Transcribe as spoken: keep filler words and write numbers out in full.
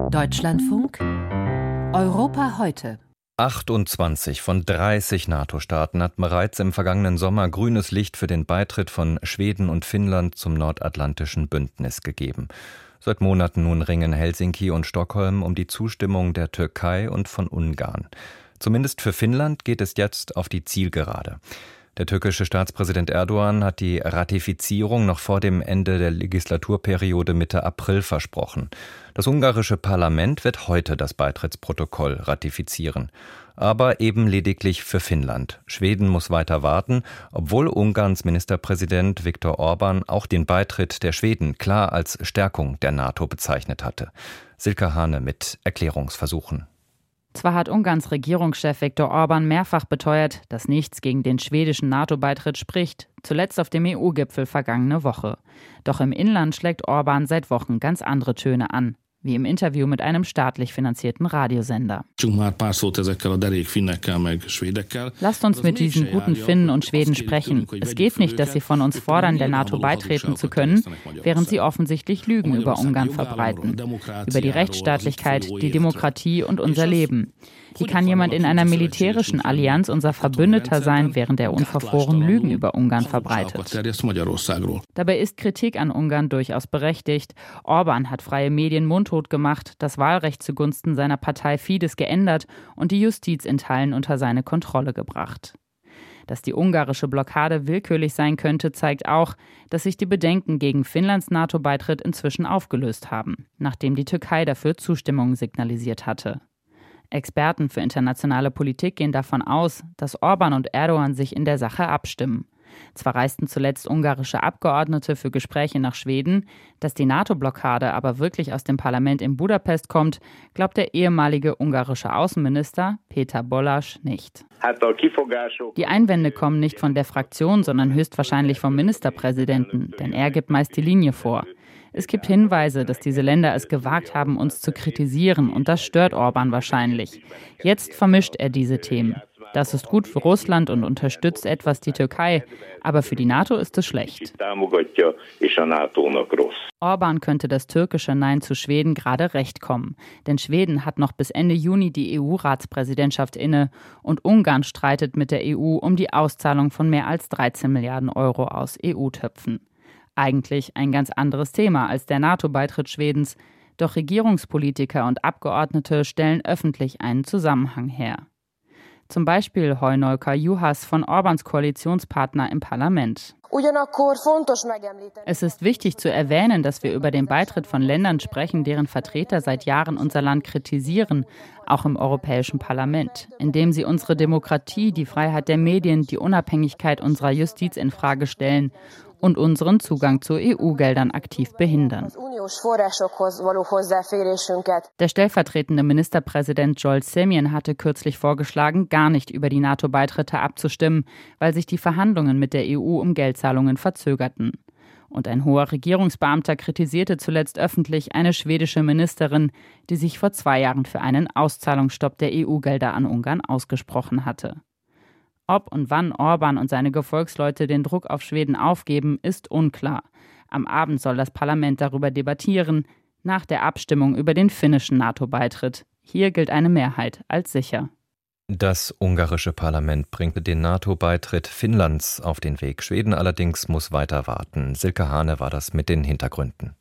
Deutschlandfunk Europa heute. achtundzwanzig von dreißig NATO-Staaten hatten bereits im vergangenen Sommer grünes Licht für den Beitritt von Schweden und Finnland zum Nordatlantischen Bündnis gegeben. Seit Monaten nun ringen Helsinki und Stockholm um die Zustimmung der Türkei und von Ungarn. Zumindest für Finnland geht es jetzt auf die Zielgerade. Der türkische Staatspräsident Erdogan hat die Ratifizierung noch vor dem Ende der Legislaturperiode Mitte April versprochen. Das ungarische Parlament wird heute das Beitrittsprotokoll ratifizieren. Aber eben lediglich für Finnland. Schweden muss weiter warten, obwohl Ungarns Ministerpräsident Viktor Orbán auch den Beitritt der Schweden klar als Stärkung der NATO bezeichnet hatte. Silke Hane mit Erklärungsversuchen. Zwar hat Ungarns Regierungschef Viktor Orbán mehrfach beteuert, dass nichts gegen den schwedischen NATO-Beitritt spricht, zuletzt auf dem E U-Gipfel vergangene Woche. Doch im Inland schlägt Orbán seit Wochen ganz andere Töne an, wie im Interview mit einem staatlich finanzierten Radiosender. Lasst uns mit diesen guten Finnen und Schweden sprechen. Es geht nicht, dass sie von uns fordern, der NATO beitreten zu können, während sie offensichtlich Lügen über Ungarn verbreiten. Über die Rechtsstaatlichkeit, die Demokratie und unser Leben. Wie kann jemand in einer militärischen Allianz unser Verbündeter sein, während er unverfroren Lügen über Ungarn verbreitet? Dabei ist Kritik an Ungarn durchaus berechtigt. Orbán hat freie Medien mundtot gemacht, das Wahlrecht zugunsten seiner Partei Fidesz geändert und die Justiz in Teilen unter seine Kontrolle gebracht. Dass die ungarische Blockade willkürlich sein könnte, zeigt auch, dass sich die Bedenken gegen Finnlands NATO-Beitritt inzwischen aufgelöst haben, nachdem die Türkei dafür Zustimmung signalisiert hatte. Experten für internationale Politik gehen davon aus, dass Orbán und Erdogan sich in der Sache abstimmen. Zwar reisten zuletzt ungarische Abgeordnete für Gespräche nach Schweden, dass die NATO-Blockade aber wirklich aus dem Parlament in Budapest kommt, glaubt der ehemalige ungarische Außenminister Péter Balázs nicht. Die Einwände kommen nicht von der Fraktion, sondern höchstwahrscheinlich vom Ministerpräsidenten, denn er gibt meist die Linie vor. Es gibt Hinweise, dass diese Länder es gewagt haben, uns zu kritisieren, und das stört Orbán wahrscheinlich. Jetzt vermischt er diese Themen. Das ist gut für Russland und unterstützt etwas die Türkei, aber für die NATO ist es schlecht. Orbán könnte das türkische Nein zu Schweden gerade recht kommen, denn Schweden hat noch bis Ende Juni die E U-Ratspräsidentschaft inne und Ungarn streitet mit der E U um die Auszahlung von mehr als dreizehn Milliarden Euro aus E U-Töpfen. Eigentlich ein ganz anderes Thema als der NATO-Beitritt Schwedens, doch Regierungspolitiker und Abgeordnete stellen öffentlich einen Zusammenhang her. Zum Beispiel Hajnalka Juhas von Orbáns Koalitionspartner im Parlament. Es ist wichtig zu erwähnen, dass wir über den Beitritt von Ländern sprechen, deren Vertreter seit Jahren unser Land kritisieren, auch im Europäischen Parlament, indem sie unsere Demokratie, die Freiheit der Medien, die Unabhängigkeit unserer Justiz in Frage stellen und unseren Zugang zu E U-Geldern aktiv behindern. Der stellvertretende Ministerpräsident Joel Semien hatte kürzlich vorgeschlagen, gar nicht über die NATO-Beitritte abzustimmen, weil sich die Verhandlungen mit der E U um Geldzahlungen verzögerten. Und ein hoher Regierungsbeamter kritisierte zuletzt öffentlich eine schwedische Ministerin, die sich vor zwei Jahren für einen Auszahlungsstopp der E U-Gelder an Ungarn ausgesprochen hatte. Ob und wann Orbán und seine Gefolgsleute den Druck auf Schweden aufgeben, ist unklar. Am Abend soll das Parlament darüber debattieren, nach der Abstimmung über den finnischen NATO-Beitritt. Hier gilt eine Mehrheit als sicher. Das ungarische Parlament bringt den NATO-Beitritt Finnlands auf den Weg. Schweden allerdings muss weiter warten. Silke Hane war das mit den Hintergründen.